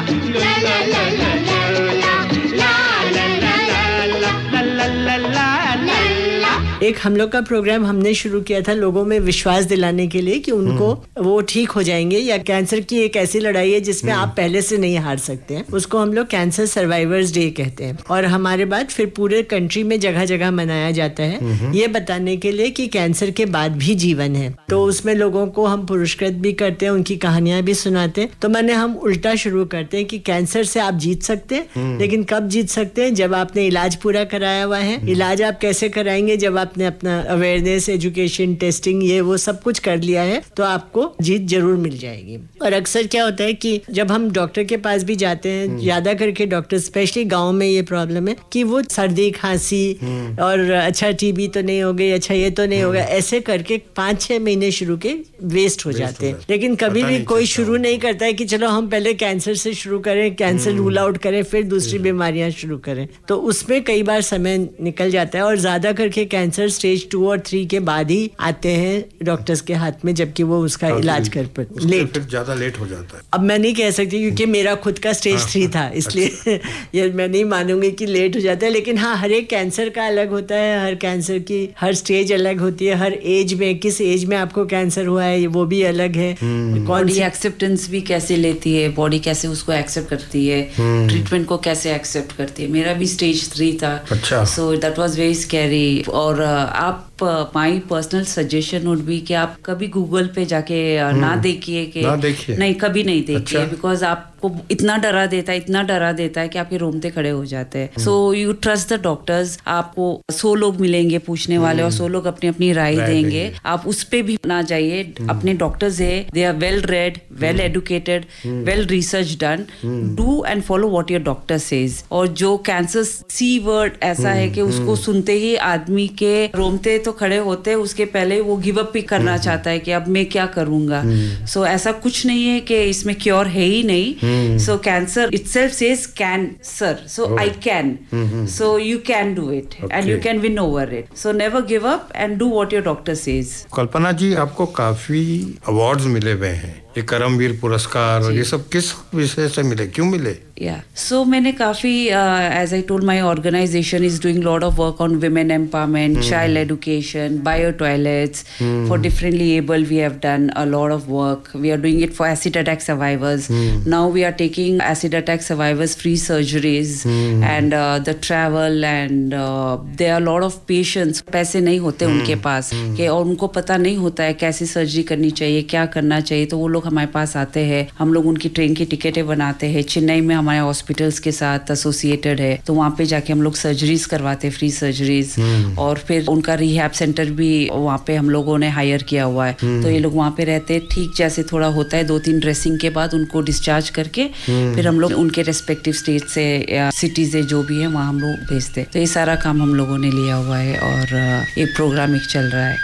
एक हम लोग का प्रोग्राम हमने शुरू किया था लोगों में विश्वास दिलाने के लिए कि उनको वो ठीक हो जाएंगे, या कैंसर की एक ऐसी लड़ाई है जिसमें आप पहले से नहीं हार सकते हैं। उसको हम लोग कैंसर सर्वाइवर्स डे कहते हैं, और हमारे बाद फिर पूरे कंट्री में जगह जगह मनाया जाता है ये बताने के लिए कि कैंसर के बाद भी जीवन है। तो उसमें लोगों को हम पुरस्कृत भी करते हैं, उनकी कहानियां भी सुनाते हैं। तो मैंने हम उल्टा शुरू करते हैं कि कैंसर से आप जीत सकते हैं, लेकिन कब जीत सकते हैं? जब आपने इलाज पूरा कराया हुआ है। इलाज आप कैसे कराएंगे? जब आपने अपना अवेयरनेस, एजुकेशन, टेस्टिंग ये वो सब कुछ कर लिया है तो आपको जीत जरूर मिल जाएगी। और अक्सर क्या होता है कि जब हम डॉक्टर के पास भी जाते हैं, ज्यादा करके डॉक्टर स्पेशली गांव में ये प्रॉब्लम है कि वो सर्दी खांसी और अच्छा टीबी तो नहीं हो गई, अच्छा ये तो नहीं होगा, ऐसे करके 5-6 महीने शुरू के वेस्ट हो जाते हैं। लेकिन कभी भी कोई शुरू नहीं करता है कि चलो हम पहले कैंसर से शुरू करें, कैंसर रूल आउट करें, फिर दूसरी बीमारियां शुरू करें। तो उसमें कई बार समय निकल जाता है, और ज्यादा करके कैंसर स्टेज 2 और 3 के बाद ही आते हैं डॉक्टर्स के हाथ में, जबकि वो उसका इलाज कर पाते लेट, फिर ज्यादा लेट हो जाता है। अब मैं नहीं कह सकती क्योंकि मेरा खुद का स्टेज 3 था, इसलिए ये मैं नहीं मानूंगी कि लेट हो जाता है। लेकिन हाँ, हर एक कैंसर का अलग होता है, हर कैंसर की हर स्टेज अलग होती है, हर एज में किस एज में आपको कैंसर हुआ है वो भी अलग है। बॉडी एक्सेप्टेंस भी कैसे लेती है, बॉडी कैसे उसको एक्सेप्ट करती है, ट्रीटमेंट को कैसे एक्सेप्ट करती है। मेरा भी स्टेज 3 था, so that was very scary. और आप my personal suggestion would be कि आप कभी गूगल पे जाके ना देखिए कि नहीं, कभी नहीं देखिए, बिकॉज आपको इतना डरा देता है कि आपके रोंगटे खड़े हो जाते हैं। So you trust the doctors. आपको 100 लोग मिलेंगे पूछने वाले, और 100 लोग अपनी अपनी राय देंगे, आप उस पे भी ना जाइए। अपने डॉक्टर्स है, they are well read, well educated, well research done, do and follow what your doctor says. और जो कैंसर सी वर्ड ऐसा है कि उसको सुनते ही आदमी के रोंगटे तो खड़े होते हैं, उसके पहले वो गिव अप भी करना चाहता है कि अब मैं क्या करूंगा। सो ऐसा कुछ नहीं है कि इसमें क्योर है ही नहीं। So cancer itself says cancer, so I can, so you can do it, and you can win over it. So never give up and do what your doctor says. Kalpana ji, आपको काफी अवार्ड्स मिले हुए हैं, ये करमवीर पुरस्कार और ये सब किस विषय से मिले, क्यों मिले? So मैंने काफी as I told, my organization is doing lot of work on women empowerment, child education, bio toilets for differently able. We have done a lot of work. We are doing it for acid attack survivors. Now we are taking acid attack survivors free surgeries and the travel, and there are a lot of patients पैसे नहीं होते उनके पास कि, और उनको पता नहीं होता है कैसी सर्जरी करनी चाहिए, क्या करना चाहिए। तो वो लोग हमारे पास आते हैं, हम लोग उनकी ट्रेन की टिकटें बनाते हैं। चेन्नई में हमारे हॉस्पिटल्स के साथ एसोसिएटेड है, तो वहाँ पे जाके हम लोग सर्जरीज करवाते हैं, फ्री सर्जरीज। और फिर उनका रिहैब सेंटर भी वहाँ पे हम लोगों ने हायर किया हुआ है, तो ये लोग वहाँ पे रहते हैं। ठीक जैसे थोड़ा होता है 2-3 ड्रेसिंग के बाद उनको डिस्चार्ज करके फिर हम लोग उनके रेस्पेक्टिव स्टेट से या सिटीज है जो भी है वहाँ हम लोग भेजते। तो ये सारा काम हम लोगों ने लिया हुआ है, और ये प्रोग्राम एक चल रहा है।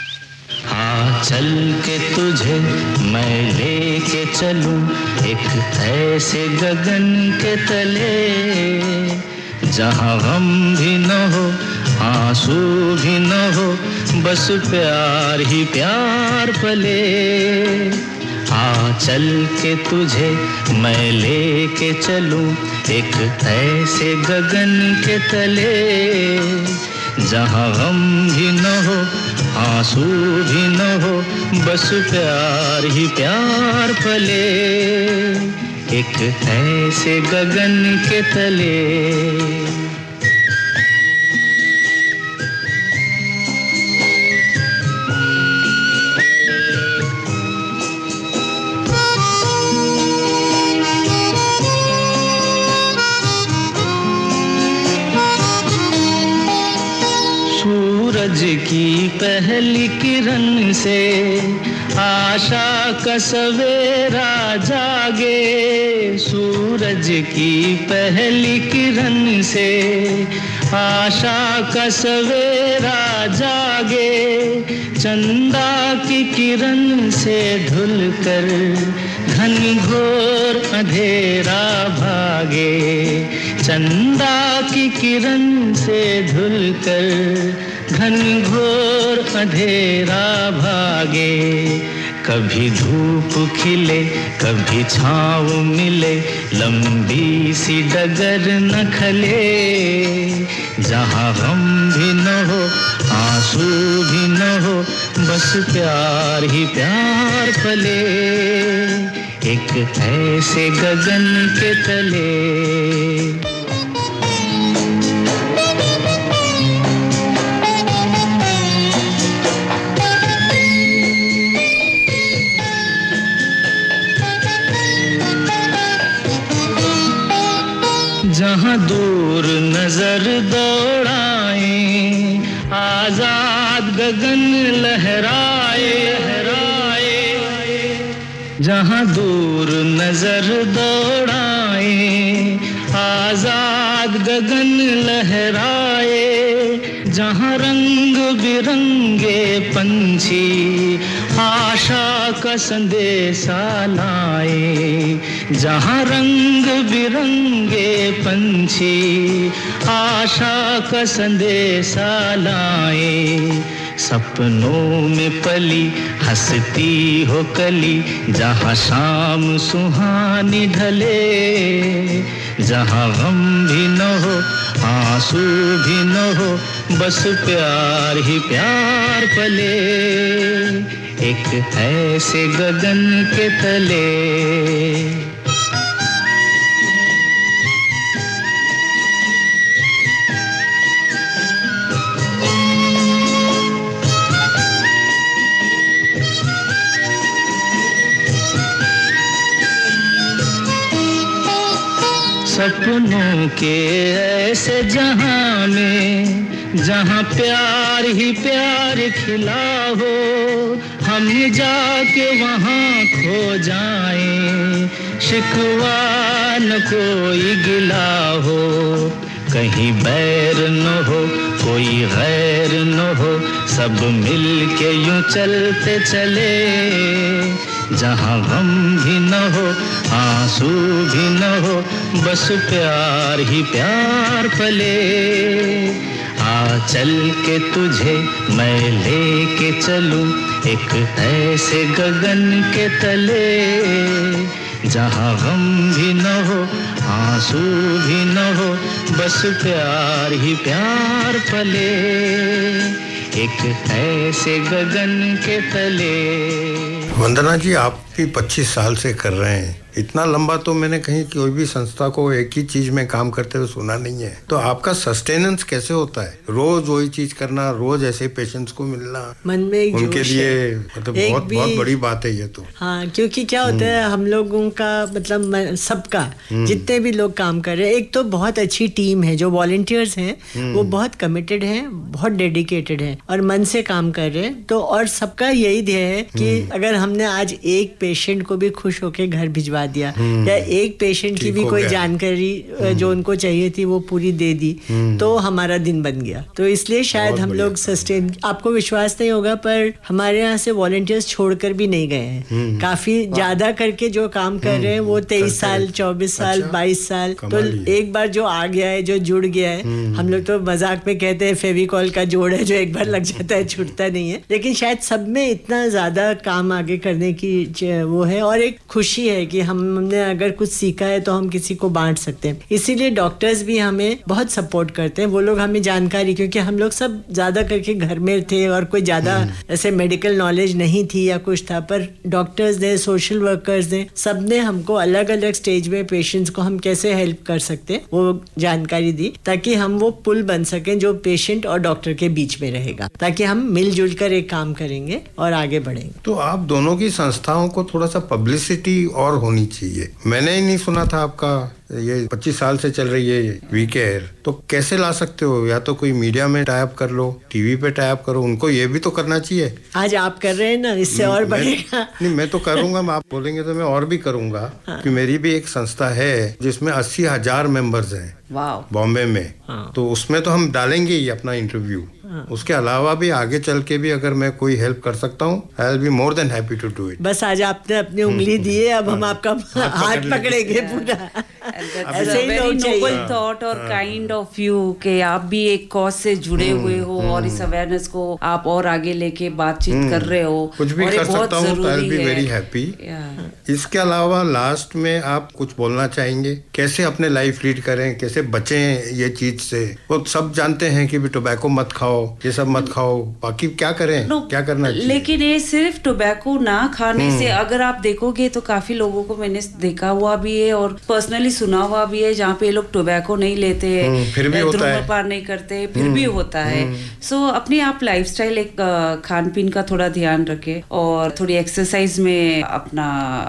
हाँ, चल के तुझे मैं लेके चलूं एक ऐसे गगन के तले, जहाँ गम भी न हो, आंसू भी न हो, बस प्यार ही प्यार पले। हाँ, चल के तुझे मैं लेके चलूं एक ऐसे गगन के तले, जहाँ गम भी न हो, आंसू भी न हो, बस प्यार ही प्यार पले, एक ऐसे गगन के तले। सूरज सूरज की पहली किरण से आशा का सवेरा जागे, सूरज की पहली किरण से आशा का सवेरा जागे, चंदा की किरण से धुलकर घनघोर अंधेरा भागे, चंदा की किरण से धुलकर घनघोर अंधेरा भागे, कभी धूप खिले कभी छाँव मिले, लंबी सी डगर न खले, जहाँ गम भी न हो आंसू भी न हो, बस प्यार ही प्यार पले, एक ऐसे गगन के तले। जहाँ दूर नजर दौड़ाए, आजाद गगन लहराए, जहाँ दूर नजर दौड़ाए, आजाद गगन लहराए, जहाँ रंग बिरंगे पंछी आशा का संदेशा लाए, जहाँ रंग बिरंगे पंछी आशा का संदेशा लाए, सपनों में पली हंसती हो कली, जहाँ शाम सुहानी ढले, जहाँ गम भी न हो आंसू भी न हो, बस प्यार ही प्यार पले, एक ऐसे गगन के तले। सपनों के ऐसे जहां में, जहां प्यार ही प्यार खिला हो, हम जाके वहां खो जाएं, शिकवा न कोई गिला हो, कहीं बैर न हो कोई गैर न हो, सब मिल के यूं चलते चले, जहाँ गम भी न हो आंसू भी न हो, बस प्यार ही प्यार पले, आ चल के तुझे मैं लेके चलूं एक ऐसे गगन के तले, जहाँ गम भी न हो आंसू भी न हो, बस प्यार ही प्यार पले, एक ऐसे गगन के तले। वंदना जी, आप भी 25 साल से कर रहे हैं, इतना लंबा तो मैंने कहीं कोई भी संस्था को एक ही चीज में काम करते हुए सुना नहीं है। तो आपका सस्टेनेंस कैसे होता है? रोज वही चीज करना, रोज ऐसे पेशेंट्स को मिलना, मन में एक उनके लिए मतलब बहुत बड़ी बात है ये तो। हाँ, क्योंकि क्या होता है हम लोगों का मतलब सबका जितने भी लोग काम कर रहे हैं, एक तो बहुत अच्छी टीम है, जो वॉलंटियर्स हैं वो बहुत कमिटेड हैं, बहुत डेडिकेटेड हैं और मन से काम कर रहे हैं। तो और सबका यही ध्येय है कि अगर हमने आज एक पेशेंट को भी खुश होकर घर भिजवा दिया या एक पेशेंट की भी कोई जानकारी जो उनको चाहिए थी वो पूरी दे दी, तो हमारा दिन बन गया। तो इसलिए शायद हम लोग सस्टेन, आपको विश्वास नहीं होगा पर हमारे यहाँ से वॉलंटियर्स छोड़कर भी नहीं गए हैं, काफी ज्यादा करके जो काम कर रहे हैं वो 23 साल 24 साल 22 साल। तो एक बार जो आ गया है, जो जुड़ गया है, हम लोग तो मजाक में कहते हैं फेविकॉल का जोड़ है, जो एक बार लग जाता है छूटता नहीं है। लेकिन शायद सब में इतना ज्यादा काम आगे करने की वो है और एक खुशी है कि हमने अगर कुछ सीखा है तो हम किसी को बांट सकते हैं। इसीलिए डॉक्टर्स भी हमें बहुत सपोर्ट करते हैं, वो लोग हमें जानकारी, क्योंकि हम लोग सब ज्यादा करके घर में थे और कोई ज्यादा ऐसे मेडिकल नॉलेज नहीं थी या कुछ था, पर डॉक्टर्स ने, सोशल वर्कर्स ने, सब ने हमको अलग अलग स्टेज में पेशेंट्स को हम कैसे हेल्प कर सकते हैं वो जानकारी दी, ताकि हम वो पुल बन सकें जो पेशेंट और डॉक्टर के बीच में रहेगा, ताकि हम मिलजुल कर एक काम करेंगे और आगे बढ़ेंगे। तो आप दोनों की संस्थाओं को थोड़ा सा पब्लिसिटी और होनी चाहिए। मैंने ही नहीं सुना था आपका ये 25 साल से चल रही है वी केयर, तो कैसे ला सकते हो? या तो कोई मीडिया में टाइप कर लो, टीवी पे टाइप करो, उनको ये भी तो करना चाहिए। आज आप कर रहे हैं ना, इससे और बढ़ेगा। नहीं, मैं तो करूंगा, आप बोलेंगे तो मैं और भी करूंगा। कि मेरी भी एक संस्था है जिसमें 80,000 मेंबर्स हैं बॉम्बे में। तो उसमें तो हम डालेंगे ही अपना इंटरव्यू। उसके अलावा भी आगे चल के भी अगर मैं कोई हेल्प कर सकता हूँ, I will be more than happy to do it. बस आज आपने अपनी उंगली दी है, अब हम आपका हाथ पकड़ेंगे पूरा। ऐसे ही लोग नोबल थॉट और काइंड ऑफ यू कि आप भी एक कॉज से जुड़े हुए हो और इस अवेयरनेस को आप और आगे लेके बातचीत कर रहे हो। कुछ भी कर सकता हूँ तो I will be very happy. इसके अलावा लास्ट में आप कुछ बोलना चाहेंगे? कैसे अपने लाइफ लीड करें, कैसे बचें ये चीज से? वो सब जानते हैं कि भी टोबैको मत खाओ, ये सब मत खाओ, बाकी क्या करें? क्या करना चाहिए? लेकिन ये सिर्फ टोबैको ना खाने से अगर आप देखोगे तो काफी लोगों को मैंने देखा हुआ भी है और पर्सनली सुना हुआ भी है जहाँ पे लोग टोबैको नहीं लेते, फिर भी होता है, धूम्रपान नहीं करते, फिर भी होता है। सो अपने आप लाइफस्टाइल एक खान पीन का थोड़ा ध्यान रखें और थोड़ी एक्सरसाइज में अपना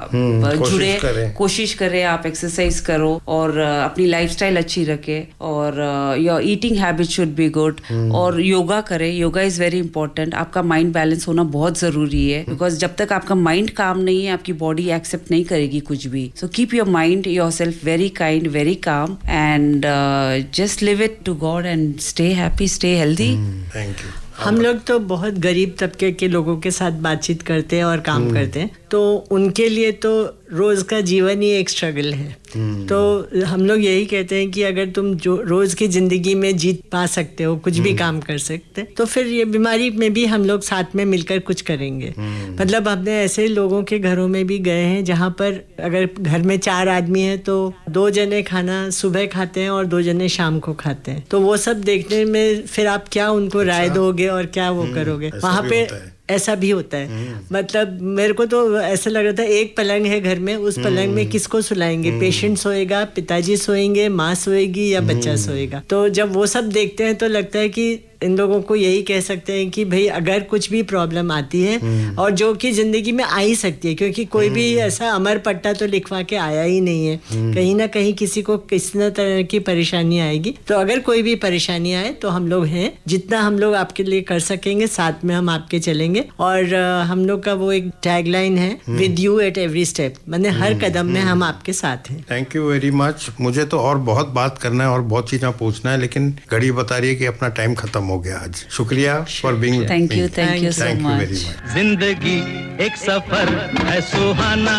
जुड़े, कोशिश करें, आप एक्सरसाइज करो और अपनी लाइफस्टाइल अच्छी रखें और your eating habit should be good और योगा करें। Yoga is very important. आपका माइंड बैलेंस होना बहुत जरूरी है बिकॉज जब तक आपका माइंड काम नहीं है आपकी बॉडी एक्सेप्ट नहीं करेगी कुछ भी। So keep your mind, yourself very kind, very calm and just leave it to God and stay happy, stay healthy. Thank you. हम लोग तो बहुत गरीब तबके के लोगों के साथ बातचीत करते हैं और काम करते हैं, तो उनके लिए तो रोज का जीवन ही एक स्ट्रगल है। तो हम लोग यही कहते हैं कि अगर तुम जो रोज की जिंदगी में जीत पा सकते हो, कुछ भी काम कर सकते, तो फिर ये बीमारी में भी हम लोग साथ में मिलकर कुछ करेंगे। मतलब हमने ऐसे लोगों के घरों में भी गए हैं जहाँ पर अगर घर में 4 आदमी हैं तो 2 जने खाना सुबह खाते हैं और 2 जने शाम को खाते हैं। तो वो सब देखने में फिर आप क्या उनको राय दोगे और क्या वो करोगे? वहाँ पे ऐसा भी होता है। मतलब मेरे को तो ऐसा लग रहा था, एक पलंग है घर में, उस पलंग में किसको सुलाएंगे? पेशेंट सोएगा, पिताजी सोएंगे, माँ सोएगी या बच्चा सोएगा? तो जब वो सब देखते हैं तो लगता है कि इन लोगों को यही कह सकते हैं कि भाई अगर कुछ भी प्रॉब्लम आती है और जो कि जिंदगी में आ ही सकती है, क्योंकि कोई भी ऐसा अमर पट्टा तो लिखवा के आया ही नहीं है, कहीं ना कहीं किसी को किसी न तरह की परेशानी आएगी। तो अगर कोई भी परेशानी आए तो हम लोग हैं, जितना हम लोग आपके लिए कर सकेंगे साथ में हम आपके चलेंगे। और हम लोग का वो एक टैगलाइन है, with you at every step, मैंने हर कदम में हम आपके साथ हैं। Thank you very much. मुझे तो और बहुत बात करना है और बहुत चीजें पूछना है, लेकिन घड़ी बता रही है कि अपना टाइम खत्म हो गया आज। शुक्रिया for being. Thank you so much. जिंदगी एक सफर है सुहाना,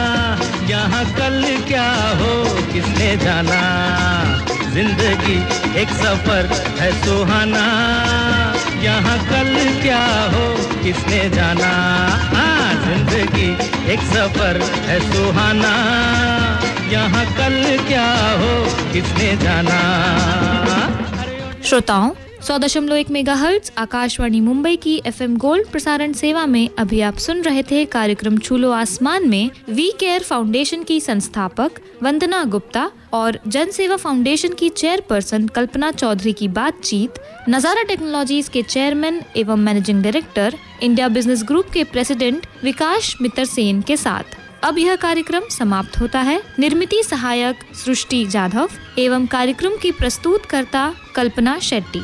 यहाँ कल क्या हो किसने जाना। जिंदगी एक सफर है सुहाना, यहाँ कल क्या हो किसने जाना। हाँ, जिंदगी एक सफर है सुहाना, यहाँ कल क्या हो किसने जाना। श्रोताओं, 100.1 मेगाहर्ट्ज आकाशवाणी मुंबई की FM गोल्ड प्रसारण सेवा में अभी आप सुन रहे थे कार्यक्रम छूलो आसमान में वी केयर फाउंडेशन की संस्थापक वंदना गुप्ता और जन सेवा फाउंडेशन की चेयरपर्सन कल्पना चौधरी की बातचीत नजारा टेक्नोलॉजीज के चेयरमैन एवं managing director, India business group के प्रेसिडेंट विकास मित्र सेन के साथ। अब यह कार्यक्रम समाप्त होता है। निर्मिती सहायक सृष्टि जाधव एवं कार्यक्रम की प्रस्तुतकर्ता कल्पना शेट्टी।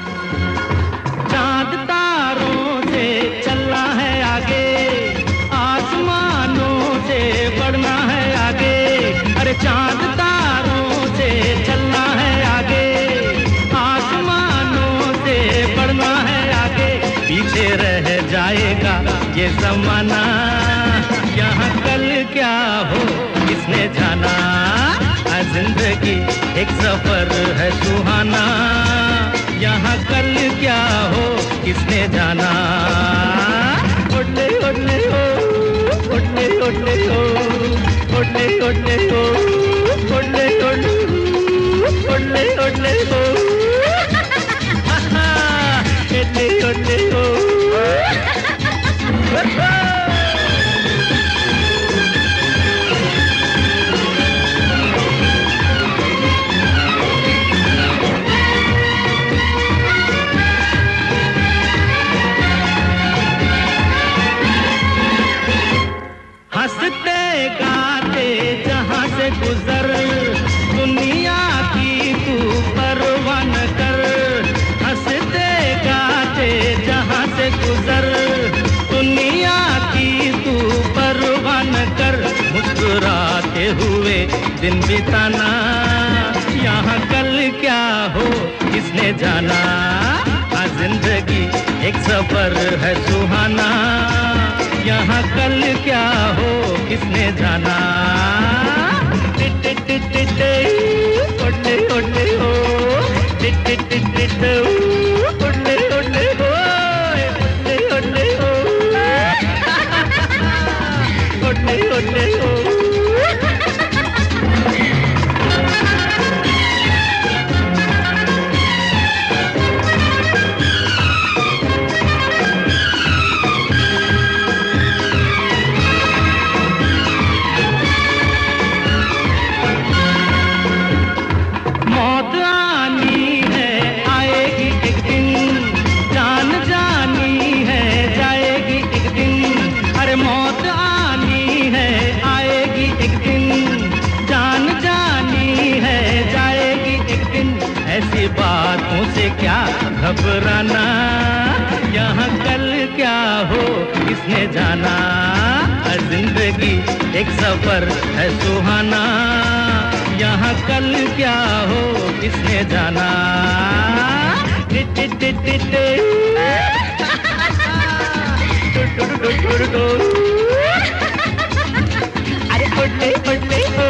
चांद तारों से चलना है आगे, आसमानों से बढ़ना है आगे। अरे चांद तारों से चलना है आगे, आसमानों से बढ़ना है आगे। पीछे रह जाएगा ये जमाना, यहाँ कल क्या हो किसने जाना। जिंदगी एक सफर है सुहाना, यहाँ कल क्या हो किसने जाना। ओडले ओडले हो, ओडले ओडले हो, ओडले ओडले हो, ओडले ओडले ओडले ओडले हो, ओडले ओडले हो। हंसते गाते जहाँ से गुजर, दुनिया की तू परवाह न कर। हंसते गाते जहाँ से गुजर, दुनिया की तू परवाह न कर। मुस्कुराते हुए दिन बिताना, यहाँ कल क्या हो किसने जाना। हाँ जिंदगी एक सफर है सुहाना, यहाँ कल क्या हो किसने जाना। टिट टिट टिट ओटे ओटे हो, टिट टिट टिट ओटे ओटे हो, ओटे ओटे हो, ओटे ओटे हो। बातों से क्या घबराना, यहाँ कल क्या हो किसने जाना। जिंदगी एक सफर है सुहाना, यहाँ कल क्या हो किसने जाना। टिट टिट टिट टिट अरे ओटे ओटे